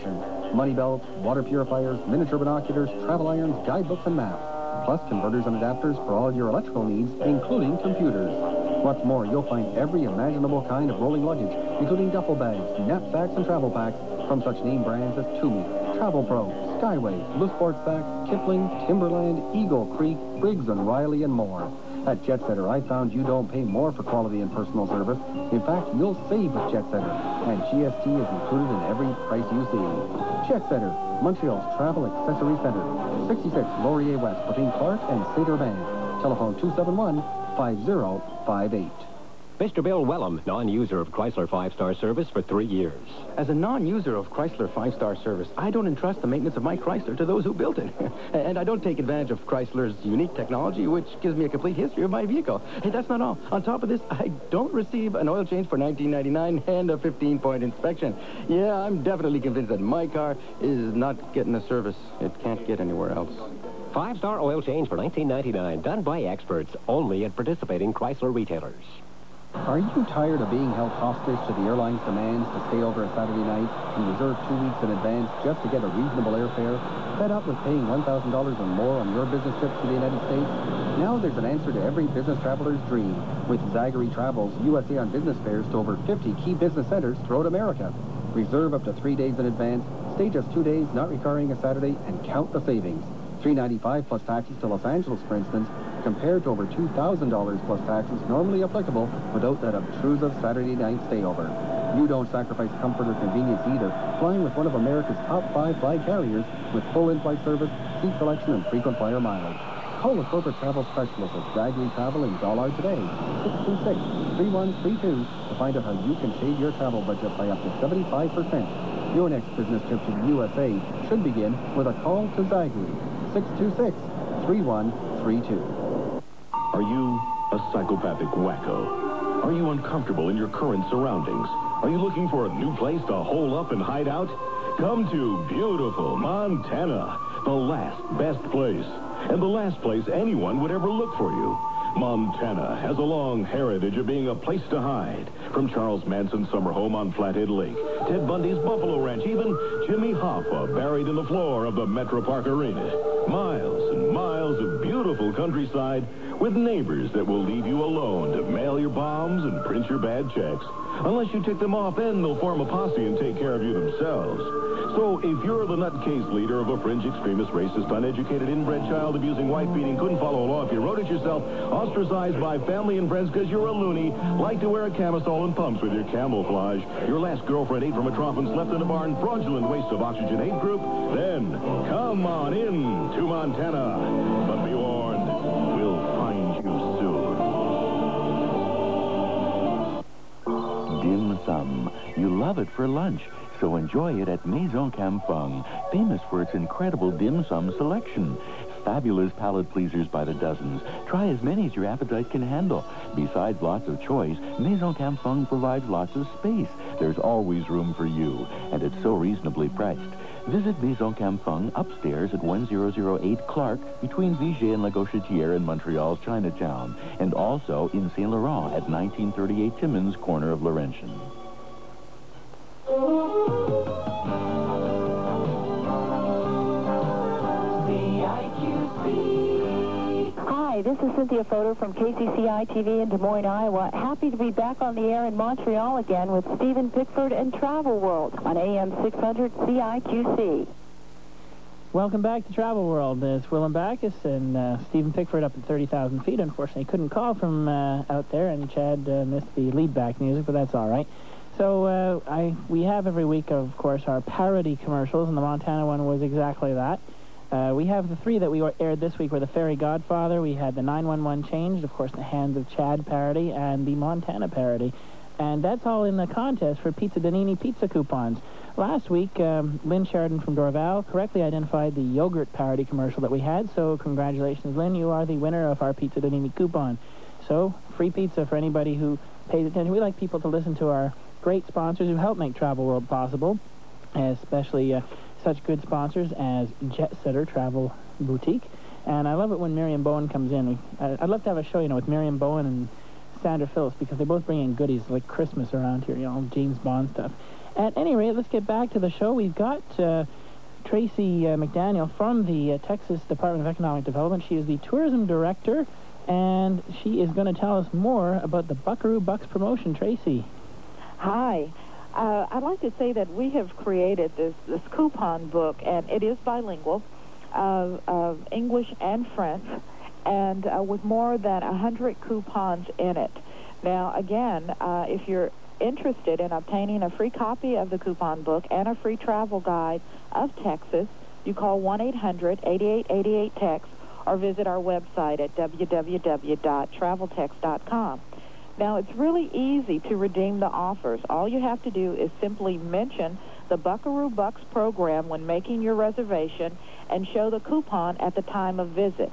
money belts, water purifiers, miniature binoculars, travel irons, guidebooks, and maps. Plus converters and adapters for all your electrical needs, including computers. What's more, you'll find every imaginable kind of rolling luggage, including duffel bags, knapsacks, and travel packs from such name brands as Toomey, Travel Pro, Skyway, Blue Sport Sacks, Kipling, Timberland, Eagle Creek, Briggs and Riley, and more. At Jet Setter, I found you don't pay more for quality and personal service. In fact, you'll save with Jet Setter, and G S T is included in every price you see. Jet Setter, Montreal's travel accessory center, sixty-six Laurier West between Clark and Cedar Band. Telephone two seven one, five zero five eight. Mister Bill Wellham, non-user of Chrysler five-star service for three years. As a non-user of Chrysler five-star service, I don't entrust the maintenance of my Chrysler to those who built it. And I don't take advantage of Chrysler's unique technology, which gives me a complete history of my vehicle. And that's not all. On top of this, I don't receive an oil change for nineteen ninety-nine and a fifteen-point inspection. Yeah, I'm definitely convinced that my car is not getting a service it can't get anywhere else. Five-star oil change for nineteen ninety-nine, done by experts, only at participating Chrysler retailers. Are you tired of being held hostage to the airline's demands to stay over a Saturday night and reserve two weeks in advance just to get a reasonable airfare? Fed up with paying one thousand dollars or more on your business trips to the United States? Now there's an answer to every business traveler's dream with Zagary Travel's U S A on business fares to over fifty key business centers throughout America. Reserve up to three days in advance, stay just two days, not requiring a Saturday, and count the savings. three ninety-five plus taxes to Los Angeles, for instance, compared to over two thousand dollars plus taxes normally applicable without that obtrusive Saturday night stayover. You don't sacrifice comfort or convenience either, flying with one of America's top five flag carriers with full in-flight service, seat selection, and frequent flyer mileage. Call the corporate travel specialist at Zagary Travel in Dollard today, six two six, three one three two, to find out how you can save your travel budget by up to seventy-five percent. Your next business trip to the U S A should begin with a call to Zagary, six two six, three one three two. Are you a psychopathic wacko? Are you uncomfortable in your current surroundings? Are you looking for a new place to hole up and hide out? Come to beautiful Montana, the last best place, and the last place anyone would ever look for you. Montana has a long heritage of being a place to hide. From Charles Manson's summer home on Flathead Lake, Ted Bundy's Buffalo Ranch, even Jimmy Hoffa buried in the floor of the Metro Park Arena. Miles and miles of beautiful countryside with neighbors that will leave you alone to mail your bombs and print your bad checks. Unless you tick them off, then they'll form a posse and take care of you themselves. So if you're the nutcase leader of a fringe extremist, racist, uneducated, inbred, child-abusing, wife-beating, couldn't follow a law if you wrote it yourself, ostracized by family and friends because you're a loony, like to wear a camisole and pumps with your camouflage, your last girlfriend ate from a trough and slept in a barn, fraudulent waste of oxygen eight group, then come on in to Montana. But be warned, we'll find you soon. Dim sum. You love it for lunch, so enjoy it at Maison Cam Fung, famous for its incredible dim sum selection. Fabulous palate pleasers by the dozens. Try as many as your appetite can handle. Besides lots of choice, Maison Cam Fung provides lots of space. There's always room for you, and it's so reasonably priced. Visit Maison Cam Fung upstairs at one thousand eight Clark between Vigier and La Gauchetière in Montreal's Chinatown, and also in Saint Laurent at nineteen thirty-eight Timmins, corner of Laurentian. Hi, this is Cynthia Fodor from K C C I T V in Des Moines, Iowa. Happy to be back on the air in Montreal again with Stephen Pickford and Travel World on A M six hundred C I Q C. Welcome back to Travel World. It's Willem Backus and uh, Stephen Pickford up at thirty thousand feet. Unfortunately, couldn't call from uh, out there, and Chad uh, missed the lead back music, but that's all right. So uh, I we have every week, of course, our parody commercials, and the Montana one was exactly that. Uh, we have the three that we aired this week were the Fairy Godfather, we had the nine one one Changed, of course, the Hands of Chad parody, and the Montana parody. And that's all in the contest for Pizza Danini pizza coupons. Last week, um, Lynn Sheridan from Dorval correctly identified the yogurt parody commercial that we had, so congratulations, Lynn. You are the winner of our Pizza Danini coupon. So, free pizza for anybody who pays attention. We like people to listen to our great sponsors who help make Travel World possible, especially uh, such good sponsors as Jet Setter Travel Boutique. And I love it when Miriam Bowen comes in. I'd love to have a show, you know, with Miriam Bowen and Sandra Phillips, because they both bring in goodies like Christmas around here, you know, James Bond stuff. At any rate, let's get back to the show. We've got uh, Tracy uh, McDaniel from the uh, Texas Department of Economic Development. She is the tourism director, and she is going to tell us more about the Buckaroo Bucks promotion. Tracy. Hi. Uh, I'd like to say that we have created this, this coupon book, and it is bilingual, uh, of English and French, and uh, with more than one hundred coupons in it. Now, again, uh, if you're interested in obtaining a free copy of the coupon book and a free travel guide of Texas, you call one eight hundred, eighty-eight eighty-eight, TEX or visit our website at w w w dot travel tex dot com. Now, it's really easy to redeem the offers. All you have to do is simply mention the Buckaroo Bucks program when making your reservation and show the coupon at the time of visit.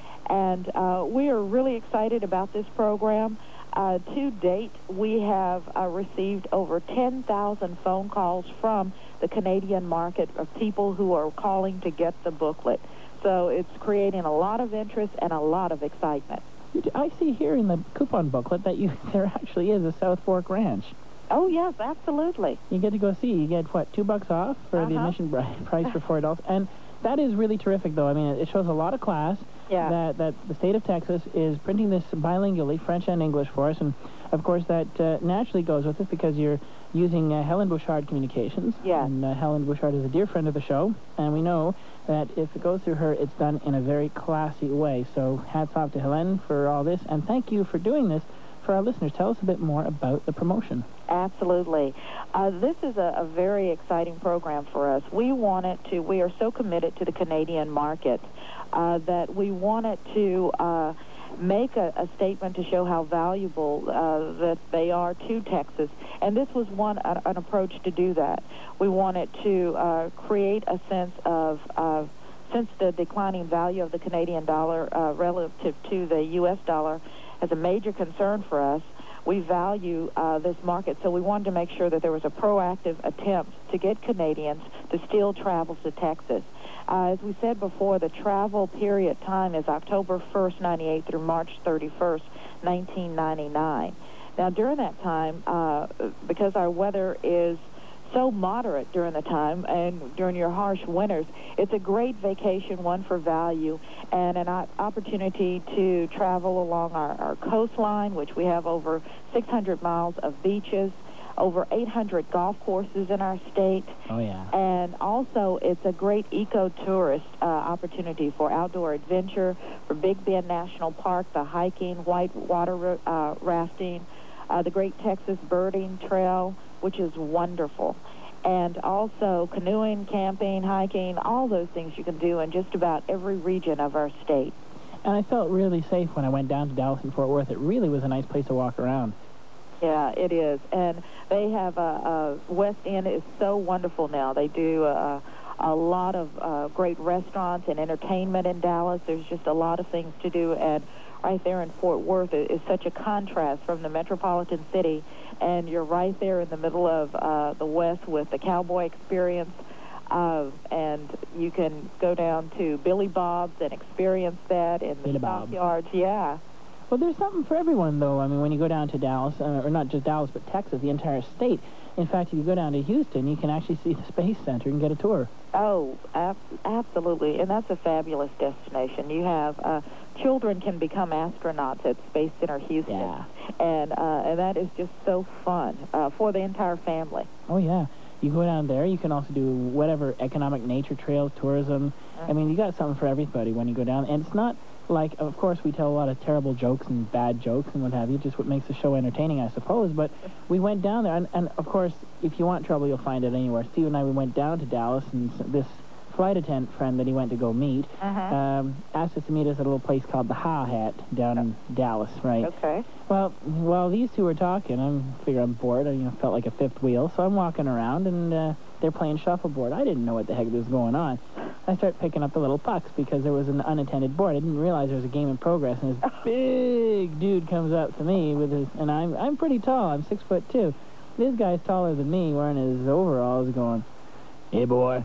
And uh, we are really excited about this program. Uh, to date, we have uh, received over ten thousand phone calls from the Canadian market of people who are calling to get the booklet. So it's creating a lot of interest and a lot of excitement. I see here in the coupon booklet that you there actually is a South Fork Ranch. Oh, yes, absolutely. You get to go see. You get, what, two bucks off for Uh-huh. the admission price for four adults. And that is really terrific, though. I mean, it shows a lot of class Yeah. that, that the state of Texas is printing this bilingually, French and English, for us. And, of course, that uh, naturally goes with it because you're using uh, Helen Bouchard Communications. Yes. And uh, Helen Bouchard is a dear friend of the show. And we know that if it goes through her, it's done in a very classy way. So hats off to Helen for all this. And thank you for doing this for our listeners. Tell us a bit more about the promotion. Absolutely. Uh, this is a, a very exciting program for us. We want it to, we are so committed to the Canadian market uh, that we wanted to uh, make a, a statement to show how valuable uh, that they are to Texas. And this was one an, an approach to do that. We wanted to uh, create a sense of, uh, since the declining value of the Canadian dollar uh, relative to the U S dollar is a major concern for us, we value uh, this market, so we wanted to make sure that there was a proactive attempt to get Canadians to still travel to Texas. Uh, as we said before, the travel period time is October first, ninety-eight through March thirty-first, nineteen ninety-nine. Now, during that time, uh, because our weather is so moderate during the time and during your harsh winters, it's a great vacation, one for value, and an opportunity to travel along our, our coastline, which we have over six hundred miles of beaches, over eight hundred golf courses in our state. Oh, yeah. And also, it's a great eco-tourist uh, opportunity for outdoor adventure, for Big Bend National Park, the hiking, white water uh, rafting, uh, the Great Texas Birding Trail, which is wonderful. And also canoeing, camping, hiking, all those things you can do in just about every region of our state. And I felt really safe when I went down to Dallas and Fort Worth. It really was a nice place to walk around. Yeah, it is. And they have a, a West End is so wonderful now. They do a, a lot of uh, great restaurants and entertainment in Dallas. There's just a lot of things to do. And right there in Fort Worth is, is such a contrast from the metropolitan city. And you're right there in the middle of uh, the West with the cowboy experience. Uh, and you can go down to Billy Bob's and experience that in the stockyards. Yeah. Well, there's something for everyone, though. I mean, when you go down to Dallas, uh, or not just Dallas, but Texas, the entire state. In fact, if you go down to Houston, you can actually see the Space Center and get a tour. Oh, ab- absolutely. And that's a fabulous destination. You have, uh, children can become astronauts at Space Center Houston. Yeah. And, uh, and that is just so fun uh, for the entire family. Oh, yeah. You go down there, you can also do whatever economic nature trails, tourism. I mean, you got something for everybody when you go down. And it's not like, of course, we tell a lot of terrible jokes and bad jokes and what have you, just what makes the show entertaining, I suppose. But we went down there, and, and of course, if you want trouble, you'll find it anywhere. Steve and I, we went down to Dallas, and this flight attendant friend that he went to go meet Uh-huh. um, asked us to meet us at a little place called the Ha Hat down in Dallas, right? Okay. Well, while these two were talking, I figure I'm bored. I you know, felt like a fifth wheel, so I'm walking around, and uh, they're playing shuffleboard. I didn't know what the heck was going on. I start picking up the little pucks because there was an unattended board. I didn't realize there was a game in progress, and this big dude comes up to me with his, and I'm I'm pretty tall. I'm six foot two. This guy's taller than me, wearing his overalls, going, "Hey, boy."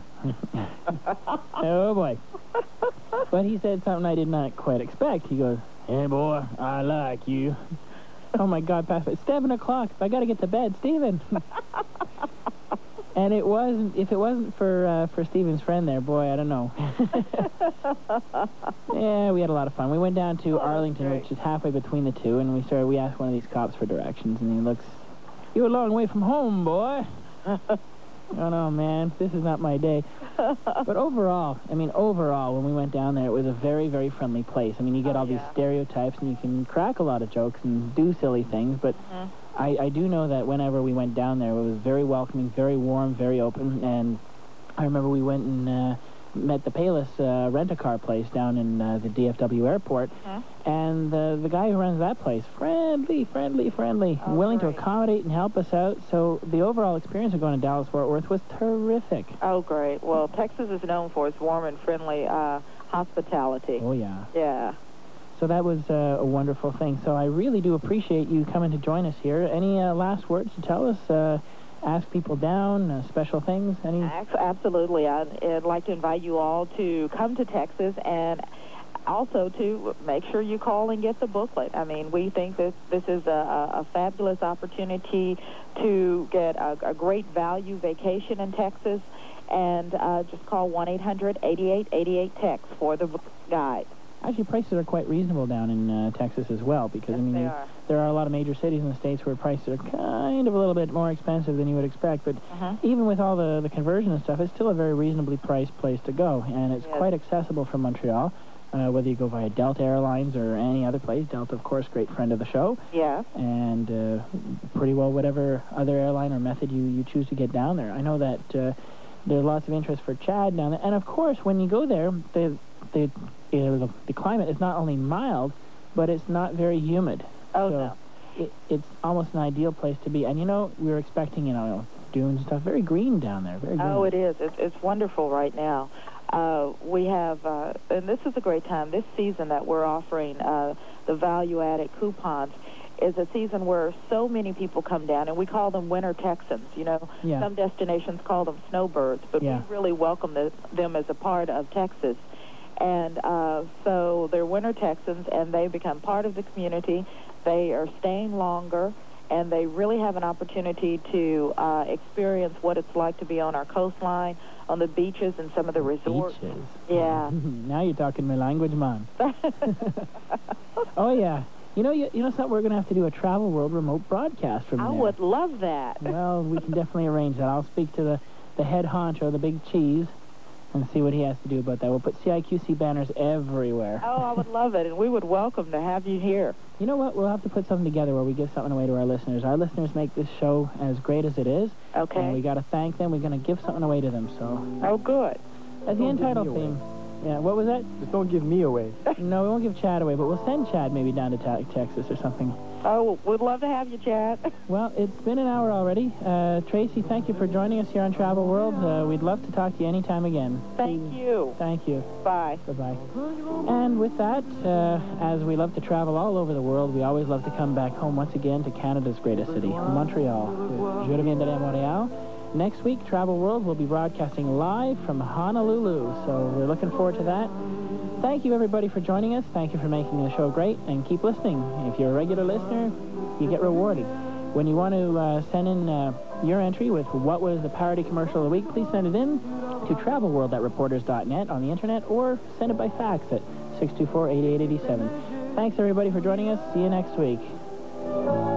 Oh, boy. But he said something I did not quite expect. He goes, "Hey, boy, I like you." Oh, my God, Pastor. It's seven o'clock. I got to get to bed. Steven. And it wasn't, if it wasn't for uh, for Stephen's friend there, boy, I don't know. Yeah, we had a lot of fun. We went down to Arlington, which is halfway between the two, and we started, we asked one of these cops for directions, and he looks, "You're a long way from home, boy." Oh, no, man, this is not my day. But overall, I mean, overall, when we went down there, it was a very, very friendly place. I mean, you get Oh, all yeah. these stereotypes, and you can crack a lot of jokes and do silly things, but Mhm. I, I do know that whenever we went down there, it was very welcoming, very warm, very open, and I remember we went and uh, met the Payless uh, rent-a-car place down in uh, the D F W airport, Huh? and the, the guy who runs that place, friendly, friendly, friendly, Oh, willing great. to accommodate and help us out, so the overall experience of going to Dallas-Fort Worth was terrific. Oh, great. Well, Texas is known for its warm and friendly uh, hospitality. Oh, yeah. Yeah. So that was uh, a wonderful thing. So I really do appreciate you coming to join us here. Any uh, last words to tell us? Uh, ask people down, uh, special things? Any? Ac- Absolutely. I'd, I'd like to invite you all to come to Texas and also to make sure you call and get the booklet. I mean, we think that this is a, a, a fabulous opportunity to get a, a great value vacation in Texas, and uh, just call one eight hundred, eighty-eight eighty-eight, TEX for the book guide. Actually, prices are quite reasonable down in uh, Texas as well, because, I mean, they you- are. there are a lot of major cities in the States where prices are kind of a little bit more expensive than you would expect, but Uh-huh. even with all the, the conversion and stuff, it's still a very reasonably priced place to go, and it's Yes. quite accessible from Montreal, uh, whether you go via Delta Airlines or any other place. Delta, of course, great friend of the show, Yeah. and uh, pretty well whatever other airline or method you, you choose to get down there. I know that uh, there's lots of interest for Chad down there, and of course, when you go there, the, the, you know, the, the climate is not only mild, but it's not very humid. Oh, so no. It, it's almost an ideal place to be. And, you know, we were expecting, you know, dunes and stuff. Very green down there. Very green. Oh, it is. It's, it's wonderful right now. Uh, we have, uh, and this is a great time. This season that we're offering uh, the value-added coupons is a season where so many people come down, and we call them winter Texans. You know, Yeah. some destinations call them snowbirds, but Yeah. we really welcome the, them as a part of Texas. And uh, so they're winter Texans, and they become part of the community. They are staying longer, and they really have an opportunity to uh, experience what it's like to be on our coastline, on the beaches, and some of the resorts. Beaches. Yeah. Now you're talking my language, man. Oh, yeah. You know, you, you know something? We're going to have to do a Travel World remote broadcast from I there. would love that. Well, we can definitely arrange that. I'll speak to the, the head honcho, the big cheese, and see what he has to do about that. We'll put C I Q C banners everywhere. Oh, I would love it, and we would welcome to have you here. You know what? We'll have to put something together where we give something away to our listeners. Our listeners make this show as great as it is. Okay. And we got to thank them. We're going to give something away to them. So. Oh, good. As the end title theme. Yeah, what was that? Just don't give me away. No, we won't give Chad away, but we'll send Chad maybe down to ta- Texas or something. Oh, we'd love to have you, Chad. Well, it's been an hour already. Uh, Tracy, thank you for joining us here on Travel World. Uh, we'd love to talk to you anytime again. Thank you. Thank you. Bye. Bye-bye. And with that, uh, as we love to travel all over the world, we always love to come back home once again to Canada's greatest city, Montreal. Je reviendrai à Montréal. Next week, Travel World will be broadcasting live from Honolulu, so we're looking forward to that. Thank you, everybody, for joining us. Thank you for making the show great, and keep listening. If you're a regular listener, you get rewarded. When you want to uh, send in uh, your entry with what was the parody commercial of the week, please send it in to travel world at reporters dot net on the internet, or send it by fax at six two four, eight eight eight seven. Thanks, everybody, for joining us. See you next week.